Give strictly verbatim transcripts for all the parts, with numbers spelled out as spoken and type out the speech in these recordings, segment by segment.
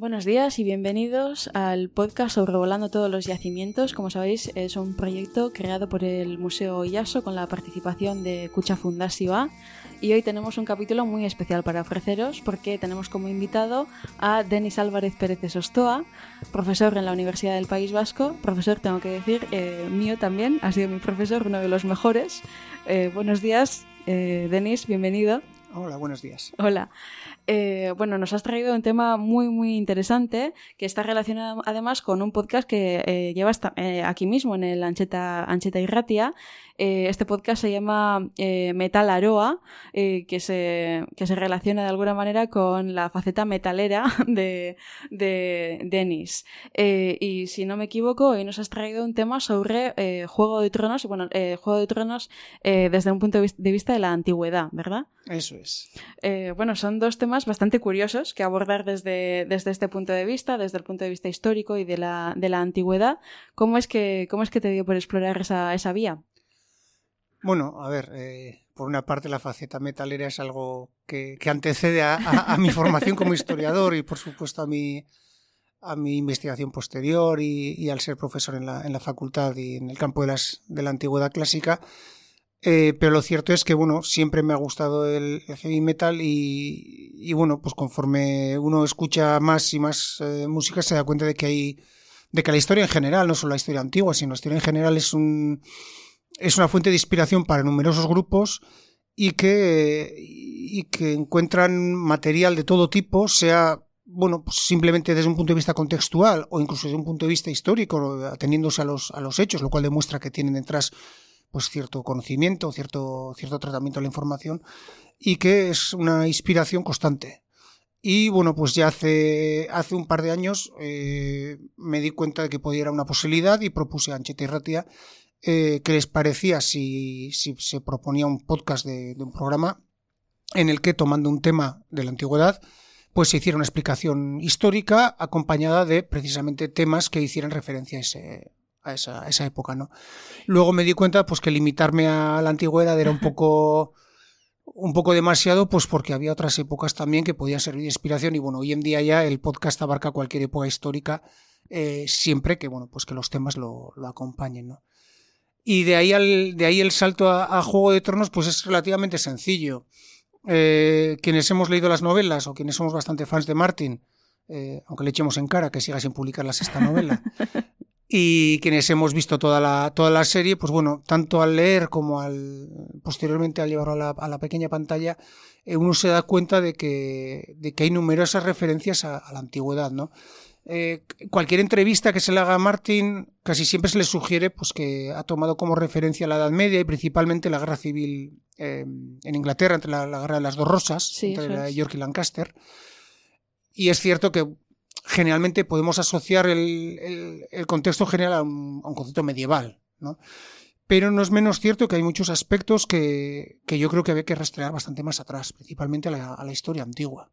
Buenos días y bienvenidos al podcast Sobrevolando todos los yacimientos. Como sabéis, es un proyecto creado por el Museo Iaso con la participación de Kutxa Fundazioa, y hoy tenemos un capítulo muy especial para ofreceros porque tenemos como invitado a Denis Álvarez Pérez de Sostoa, profesor en la Universidad del País Vasco, profesor, tengo que decir, eh, mío también, ha sido mi profesor, uno de los mejores. Eh, buenos días, eh, Denis, bienvenido. Hola, buenos días. Hola. Eh, bueno, nos has traído un tema muy muy interesante que está relacionado además con un podcast que eh, llevas eh, aquí mismo en el Ancheta, Ancheta Irratia. Eh, este podcast se llama eh, Metal Aroa, eh, que, se, que se relaciona de alguna manera con la faceta metalera de, de Denis. Eh, y si no me equivoco, hoy nos has traído un tema sobre eh, Juego de Tronos, bueno, eh, Juego de Tronos eh, desde un punto de vista de la antigüedad, ¿verdad? Eso es. Eh, bueno, son dos temas bastante curiosos que abordar desde, desde este punto de vista, desde el punto de vista histórico y de la, de la antigüedad. ¿Cómo es que, cómo es que te dio por explorar esa, esa vía? Bueno, a ver, eh, por una parte la faceta metalera es algo que, que antecede a, a, a mi formación como historiador y por supuesto a mi, a mi investigación posterior y, y al ser profesor en la, en la facultad y en el campo de, las, de la antigüedad clásica. Eh, pero lo cierto es que, bueno, siempre me ha gustado el, el heavy metal y, y, bueno, pues conforme uno escucha más y más eh, música se da cuenta de que hay, de que la historia en general, no solo la historia antigua, sino la historia en general es un, es una fuente de inspiración para numerosos grupos y que, y que encuentran material de todo tipo, sea, bueno, pues simplemente desde un punto de vista contextual o incluso desde un punto de vista histórico, ateniéndose a los, a los hechos, lo cual demuestra que tienen detrás pues cierto conocimiento, cierto, cierto tratamiento de la información y que es una inspiración constante. Y bueno, pues ya hace, hace un par de años eh, me di cuenta de que podía ir a una posibilidad y propuse a Ancheta Irratia eh, qué les parecía si, si se proponía un podcast de, de un programa en el que, tomando un tema de la antigüedad, pues se hiciera una explicación histórica acompañada de precisamente temas que hicieran referencia a ese A esa, a esa época, ¿no? Luego me di cuenta pues que limitarme a la antigüedad era un poco un poco demasiado, pues porque había otras épocas también que podían servir de inspiración y bueno, hoy en día ya el podcast abarca cualquier época histórica eh, siempre que bueno, pues que los temas lo, lo acompañen, ¿no? Y de ahí al, de ahí el salto a, a Juego de Tronos pues es relativamente sencillo. Eh, quienes hemos leído las novelas o quienes somos bastante fans de Martin, eh, aunque le echemos en cara que siga sin publicar la sexta novela, y quienes hemos visto toda la, toda la serie, pues bueno, tanto al leer como al posteriormente al llevarlo a la, a la pequeña pantalla, eh, uno se da cuenta de que, de que hay numerosas referencias a, a la antigüedad, ¿no? Eh, cualquier entrevista que se le haga a Martin, casi siempre se le sugiere pues, que ha tomado como referencia la Edad Media y principalmente la Guerra Civil eh, en Inglaterra, entre la, la Guerra de las Dos Rosas, sí, entre la York y Lancaster. Y es cierto que generalmente podemos asociar el, el, el contexto general a un, a un concepto medieval, ¿no? Pero no es menos cierto que hay muchos aspectos que, que yo creo que había que rastrear bastante más atrás, principalmente a la, a la historia antigua.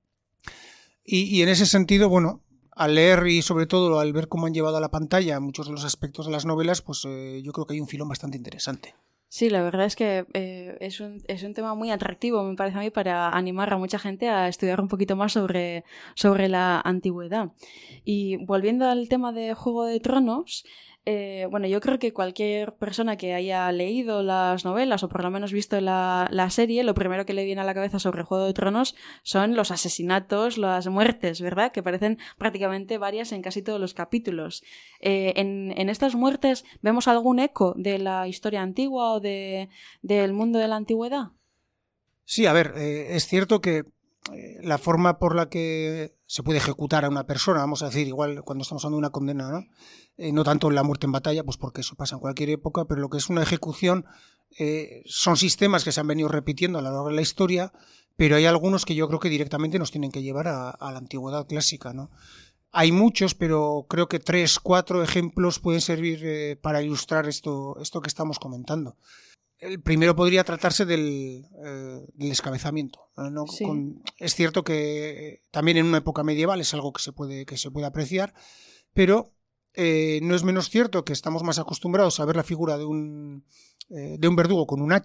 Y, y en ese sentido, bueno, al leer y sobre todo al ver cómo han llevado a la pantalla muchos de los aspectos de las novelas, pues eh, yo creo que hay un filón bastante interesante. Sí, la verdad es que eh, es, un, es un tema muy atractivo, me parece a mí, para animar a mucha gente a estudiar un poquito más sobre, sobre la antigüedad. Y volviendo al tema de Juego de Tronos, eh, bueno, yo creo que cualquier persona que haya leído las novelas o por lo menos visto la, la serie, lo primero que le viene a la cabeza sobre Juego de Tronos son los asesinatos, las muertes, ¿verdad? Que parecen prácticamente varias en casi todos los capítulos. Eh, en, en estas muertes, ¿vemos algún eco de la historia antigua o de, del mundo de la antigüedad? Sí, a ver, eh, es cierto que eh, la forma por la que se puede ejecutar a una persona, vamos a decir, igual cuando estamos hablando de una condena, ¿no? Eh, no tanto la muerte en batalla, pues porque eso pasa en cualquier época, pero lo que es una ejecución eh, son sistemas que se han venido repitiendo a lo largo de la historia, pero hay algunos que yo creo que directamente nos tienen que llevar a, a la antigüedad clásica, ¿no? Hay muchos, pero creo que tres, cuatro ejemplos pueden servir eh, para ilustrar esto, esto que estamos comentando. El primero podría tratarse del, eh, del descabezamiento, ¿no? Sí. Con, es cierto que también en una época medieval es algo que se puede, que se puede apreciar, pero eh, no es menos cierto que estamos más acostumbrados a ver la figura de un, eh, de un verdugo con un hacha,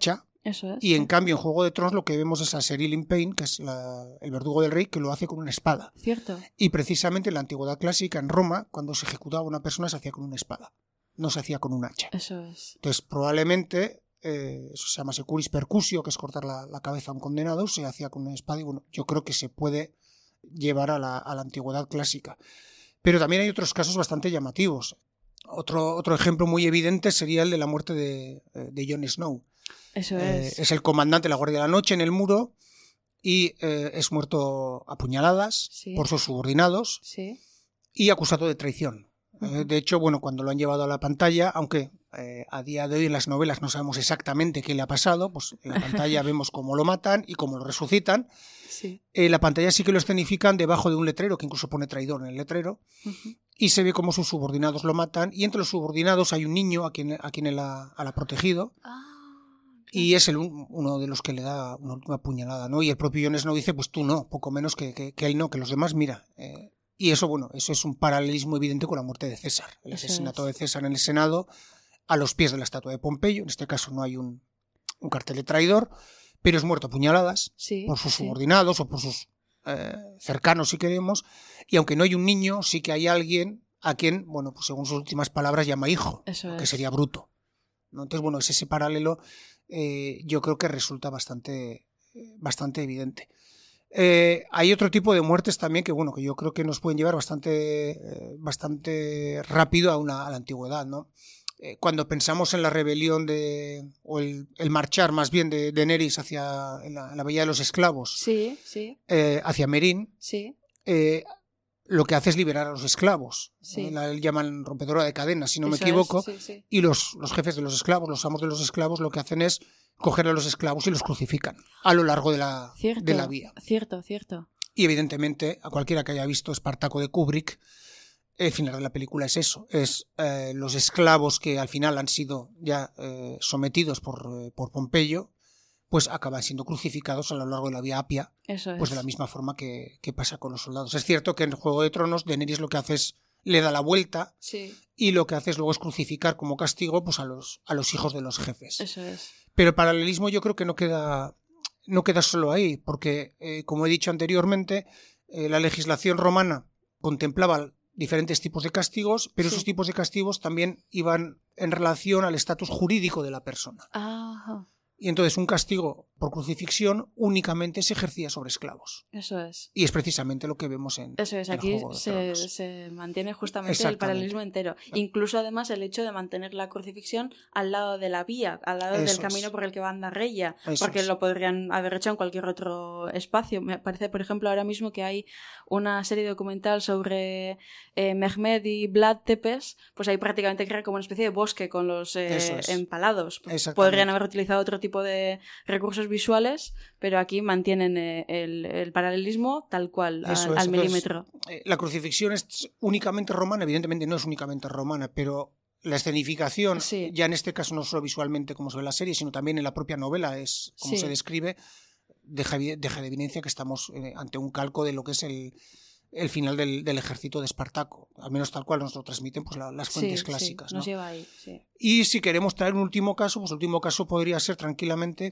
Eso es. Y en cambio en Juego de Tronos lo que vemos es a Ser Ilyn Payne, que es la, el verdugo del rey, que lo hace con una espada. Cierto. Y precisamente en la antigüedad clásica, en Roma, cuando se ejecutaba a una persona se hacía con una espada, no se hacía con un hacha. Eso es. Entonces probablemente, eh, eso se llama securis percussio, que es cortar la, la cabeza a un condenado, se hacía con una espada y bueno, yo creo que se puede llevar a la, a la antigüedad clásica. Pero también hay otros casos bastante llamativos. Otro, otro ejemplo muy evidente sería el de la muerte de, de Jon Snow. Eso Eh, es. es el comandante de la Guardia de la Noche en el muro y eh, es muerto a puñaladas Sí. por sus subordinados Sí. y acusado de traición. Uh-huh. Eh, de hecho, bueno, cuando lo han llevado a la pantalla, aunque eh, a día de hoy en las novelas no sabemos exactamente qué le ha pasado, pues en la pantalla vemos cómo lo matan y cómo lo resucitan. Sí. En la pantalla sí que lo escenifican debajo de un letrero, que incluso pone traidor en el letrero, Uh-huh. y se ve cómo sus subordinados lo matan, y entre los subordinados hay un niño a quien, a quien él ha, ha protegido, Ah, y es el, uno de los que le da una última puñalada, ¿no? Y el propio Jon Snow dice, pues tú no, poco menos que, que, que él no, que los demás, mira. Eh, y eso, bueno, eso es un paralelismo evidente con la muerte de César, el Eso asesinato es. de César en el Senado, a los pies de la estatua de Pompeyo. En este caso no hay un, un cartel de traidor, pero es muerto a puñaladas sí, por sus sí. subordinados o por sus eh, cercanos, si queremos, y aunque no hay un niño, sí que hay alguien a quien, bueno, pues según sus últimas palabras, llama hijo, Eso que es. sería Bruto, ¿no? Entonces, bueno, es ese paralelo eh, yo creo que resulta bastante, bastante evidente. Eh, hay otro tipo de muertes también que, bueno, que yo creo que nos pueden llevar bastante, eh, bastante rápido a, una, a la antigüedad, ¿no? Eh, cuando pensamos en la rebelión de, o el, el marchar más bien de, de Daenerys hacia en la, en la Bahía de los Esclavos, Sí, sí, eh, hacia Meereen, sí. eh, lo que hace es liberar a los esclavos. Sí. Eh, la llaman rompedora de cadenas, si no me Eso equivoco. es, sí, sí. Y los, los jefes de los esclavos, los amos de los esclavos, lo que hacen es coger a los esclavos y los crucifican a lo largo de la, Cierto, de la vía. cierto, cierto. Y evidentemente, a cualquiera que haya visto Espartaco de Kubrick, el final de la película es eso, es eh, los esclavos que al final han sido ya eh, sometidos por, eh, por Pompeyo, pues acaban siendo crucificados a lo largo de la vía Apia, Eso es. pues de la misma forma que, que pasa con los soldados. Es cierto que en Juego de Tronos Daenerys lo que hace es le da la vuelta Sí, y lo que hace es luego es crucificar como castigo pues a los, a los hijos de los jefes. eso es. Pero el paralelismo yo creo que no queda, no queda solo ahí, porque eh, como he dicho anteriormente, eh, la legislación romana contemplaba diferentes tipos de castigos, pero Sí. esos tipos de castigos también iban en relación al estatus jurídico de la persona. Ajá, Y entonces un castigo por crucifixión únicamente se ejercía sobre esclavos. eso es. Y es precisamente lo que vemos en Eso es, en aquí Juego de se, Tronos. se mantiene justamente el Exactamente. paralelismo entero. Incluso además el hecho de mantener la crucifixión al lado de la vía, al lado Eso del es. camino por el que va Andarreya, Eso porque es. lo podrían haber hecho en cualquier otro espacio. Me parece, por ejemplo, ahora mismo que hay una serie documental sobre eh, Mehmed y Vlad Tepes, pues ahí prácticamente crea como una especie de bosque con los eh, Eso es. empalados. Exactamente. Podrían haber utilizado otro tipo de recursos visuales, pero aquí mantienen eh, el, el paralelismo tal cual, Eso al, es. al Entonces, milímetro. eh, la crucifixión es únicamente romana, evidentemente no es únicamente romana, pero la escenificación, Sí. ya en este caso no solo visualmente como se ve en la serie, sino también en la propia novela, es como Sí. se describe, deja, evi- deja de evidencia que estamos eh, ante un calco de lo que es el, el final del, del ejército de Espartaco, al menos tal cual nos lo transmiten pues, la- las fuentes Sí, clásicas. sí, ¿no? nos lleva ahí, sí. Y si queremos traer un último caso, pues el último caso podría ser tranquilamente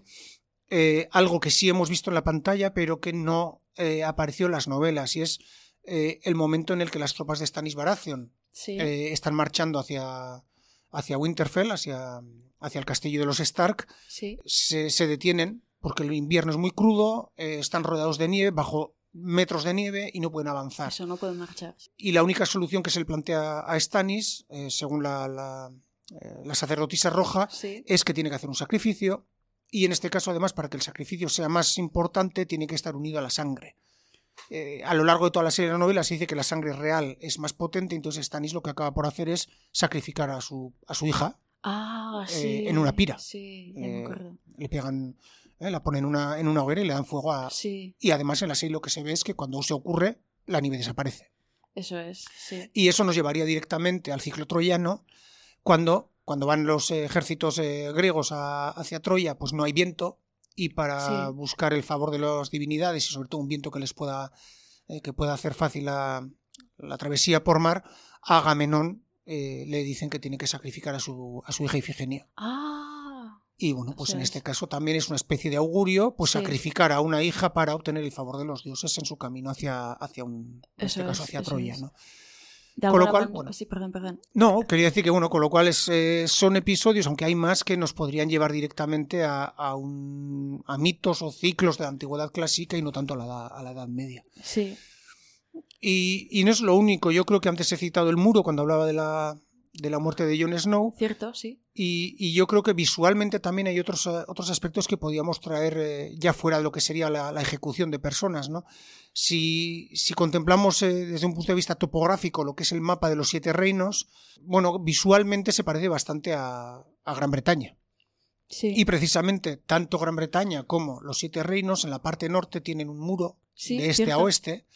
eh, algo que sí hemos visto en la pantalla, pero que no eh, apareció en las novelas, y es eh, el momento en el que las tropas de Stannis Baratheon Sí, eh, están marchando hacia, hacia Winterfell, hacia, hacia el castillo de los Stark, sí, se, se detienen porque el invierno es muy crudo, eh, están rodeados de nieve, bajo metros de nieve y no pueden avanzar. eso no puede marchar. Y la única solución que se le plantea a Stannis, eh, según la, la, eh, la sacerdotisa roja, Sí, es que tiene que hacer un sacrificio, y en este caso además para que el sacrificio sea más importante tiene que estar unido a la sangre. Eh, a lo largo de toda la serie de novelas se dice que la sangre real es más potente, entonces Stannis lo que acaba por hacer es sacrificar a su, a su hija. ah, Eh, sí. en una pira. Sí, ya me Eh, acuerdo. le pegan, eh, la ponen una, en una hoguera y le dan fuego a... Sí, Y además en la serie lo que se ve es que cuando se ocurre la nieve desaparece. eso es, sí. Y eso nos llevaría directamente al ciclo troyano, cuando, cuando van los ejércitos eh, griegos a, hacia Troya, pues no hay viento, y para Sí. buscar el favor de las divinidades y sobre todo un viento que les pueda, eh, que pueda hacer fácil la, la travesía por mar, a Agamenón eh, le dicen que tiene que sacrificar a su, a su hija Ifigenia. Ah, Y bueno, pues Eso en es. este caso también es una especie de augurio, pues Sí. sacrificar a una hija para obtener el favor de los dioses en su camino hacia, hacia un, en Eso este caso es, hacia eso Troya, es. ¿no? De Con lo alguna cual, manera. bueno, Sí, perdón, perdón. no, quería decir que bueno, con lo cual es, eh, son episodios, aunque hay más, que nos podrían llevar directamente a, a, un, a mitos o ciclos de la antigüedad clásica y no tanto a la, edad- a la Edad Media. Sí. Y, y no es lo único, yo creo que antes he citado el muro cuando hablaba de la, de la muerte de Jon Snow. Cierto, sí. Y, y yo creo que visualmente también hay otros, uh, otros aspectos que podíamos traer eh, ya fuera de lo que sería la, la ejecución de personas, ¿no? Si, si contemplamos eh, desde un punto de vista topográfico lo que es el mapa de los siete reinos, bueno, visualmente se parece bastante a, a Gran Bretaña. Sí. Y precisamente tanto Gran Bretaña como los siete reinos en la parte norte tienen un muro Sí, de este cierto. a oeste.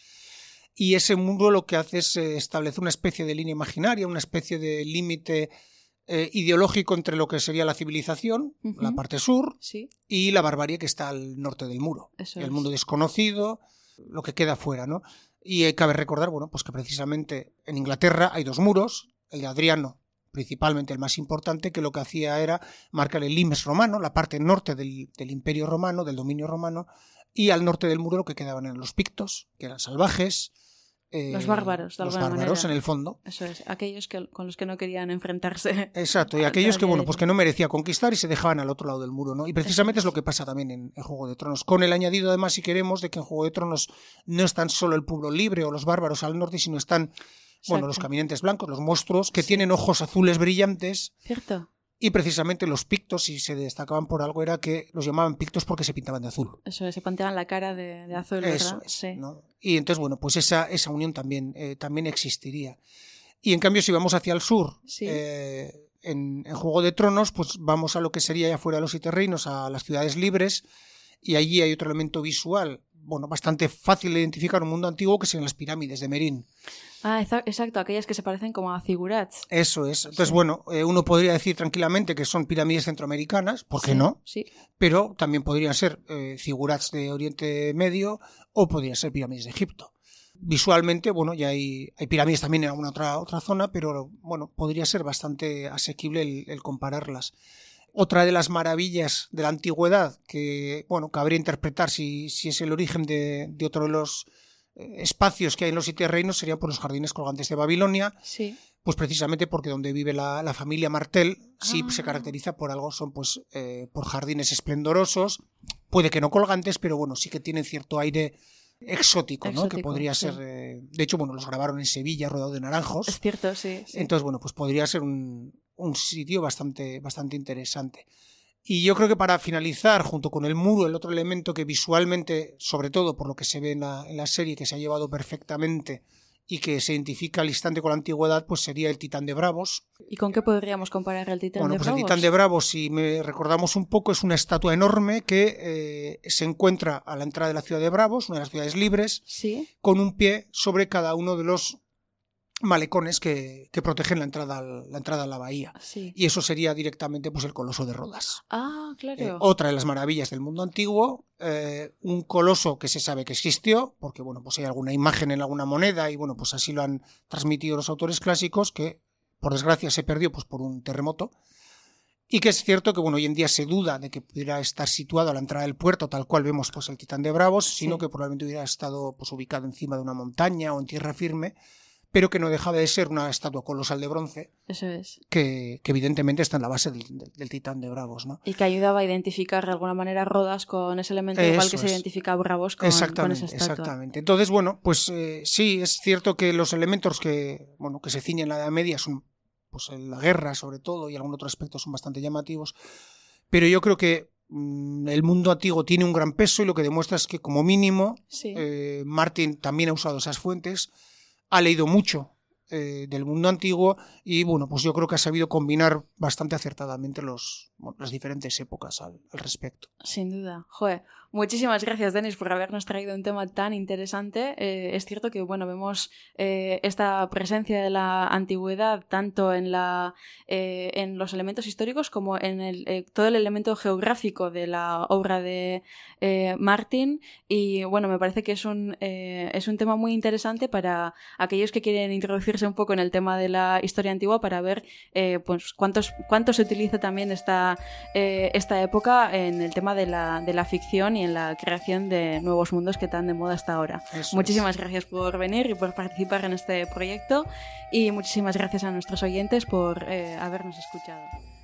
Y ese muro lo que hace es eh, establecer una especie de línea imaginaria, una especie de límite eh, ideológico entre lo que sería la civilización, Ujú. la parte sur, Sí, y la barbarie que está al norte del muro. eso El es. mundo desconocido, lo que queda fuera, ¿no? Y eh, cabe recordar, bueno, pues que precisamente en Inglaterra hay dos muros, el de Adriano, principalmente el más importante, que lo que hacía era marcar el limes romano, la parte norte del, del imperio romano, del dominio romano, y al norte del muro lo que quedaban eran los pictos, que eran salvajes. Eh, Los bárbaros, de los alguna bárbaros manera. en el fondo. Eso es. Aquellos que, con los que no querían enfrentarse. Exacto, y al aquellos que, bueno, pues que aliado. no merecía conquistar y se dejaban al otro lado del muro, ¿no? Y precisamente es. Eso es. es lo que pasa también en, en Juego de Tronos, con el añadido además, si queremos, de que en Juego de Tronos no están solo el pueblo libre o los bárbaros al norte, sino están, bueno, Exacto. los caminantes blancos, los monstruos, que Sí. tienen ojos azules brillantes. Cierto. Y precisamente los pictos, si se destacaban por algo, era que los llamaban pictos porque se pintaban de azul. Eso es. Se pintaban la cara de, de azul, Eso ¿verdad? es, Sí. ¿no? Y entonces, bueno, pues esa, esa unión también, eh, también existiría. Y en cambio, si vamos hacia el sur, Sí. eh, en, en Juego de Tronos, pues vamos a lo que sería ya fuera de los siete reinos, a las ciudades libres, y allí hay otro elemento visual, bueno, bastante fácil de identificar en un mundo antiguo, que son las pirámides de Merín. Ah, exa- exacto. Aquellas que se parecen como a figurats. Eso es. Entonces, Sí. bueno, eh, uno podría decir tranquilamente que son pirámides centroamericanas, ¿por qué Sí, no? Sí. Pero también podrían ser eh, figurats de Oriente Medio o podrían ser pirámides de Egipto. Visualmente, bueno, ya hay, hay pirámides también en alguna otra, otra zona, pero bueno, podría ser bastante asequible el, el compararlas. Otra de las maravillas de la antigüedad que, bueno, cabría interpretar si, si es el origen de, de otro de los eh, espacios que hay en los siete reinos sería por los jardines colgantes de Babilonia, Sí. pues precisamente porque donde vive la, la familia Martell sí Ah. se caracteriza por algo, son pues eh, por jardines esplendorosos, puede que no colgantes, pero bueno, sí que tienen cierto aire exótico, ¿no? Exótico, Que podría sí. ser, eh, de hecho, bueno, los grabaron en Sevilla rodeado de naranjos. Es cierto, sí. sí. Entonces, bueno, pues podría ser un, un sitio bastante, bastante interesante. Y yo creo que para finalizar, junto con el muro, el otro elemento que visualmente, sobre todo por lo que se ve en la, en la serie, que se ha llevado perfectamente y que se identifica al instante con la antigüedad, pues sería el Titán de Bravos. ¿Y con qué podríamos comparar el Titán Bueno, de pues Bravos? el Titán de Bravos, si me recordamos un poco, es una estatua enorme que eh, se encuentra a la entrada de la ciudad de Bravos, una de las ciudades libres, Sí. con un pie sobre cada uno de los malecones que, que protegen la entrada, al, la entrada a la bahía. Sí. Y eso sería directamente pues, el Coloso de Rodas. Ah, claro. Eh, otra de las maravillas del mundo antiguo, eh, un coloso que se sabe que existió, porque bueno, pues hay alguna imagen en alguna moneda y bueno, pues así lo han transmitido los autores clásicos, que por desgracia se perdió pues, por un terremoto. Y que es cierto que bueno, hoy en día se duda de que pudiera estar situado a la entrada del puerto, tal cual vemos pues, el Titán de Bravos, sino Sí. que probablemente hubiera estado pues, ubicado encima de una montaña o en tierra firme, pero que no dejaba de ser una estatua colosal de bronce Eso es. que, que evidentemente está en la base del, del, del Titán de Bravos, ¿no? Y que ayudaba a identificar de alguna manera Rodas con ese elemento, igual Eso que se es. identifica a Bravos con, con Exactamente, esa estatua. exactamente. Entonces, bueno, pues eh, sí, es cierto que los elementos que, bueno, que se ciñen en la Edad Media son, pues en la guerra sobre todo y algún otro aspecto son bastante llamativos, pero yo creo que mmm, el mundo antiguo tiene un gran peso y lo que demuestra es que como mínimo Sí. eh, Martin también ha usado esas fuentes, ha leído mucho eh, del mundo antiguo y bueno, pues yo creo que ha sabido combinar bastante acertadamente los, bueno, las diferentes épocas al, al respecto. Sin duda. Joder, muchísimas gracias, Denis, por habernos traído un tema tan interesante. Eh, es cierto que, bueno, vemos eh, esta presencia de la antigüedad tanto en la eh, en los elementos históricos como en el, eh, todo el elemento geográfico de la obra de eh, Martin y, bueno, me parece que es un, eh, es un tema muy interesante para aquellos que quieren introducirse sumergirse un poco en el tema de la historia antigua para ver eh, pues cuántos, cuánto se utiliza también esta, eh, esta época en el tema de la, de la ficción y en la creación de nuevos mundos que están de moda hasta ahora. Eso muchísimas es. gracias por venir y por participar en este proyecto y muchísimas gracias a nuestros oyentes por eh, habernos escuchado.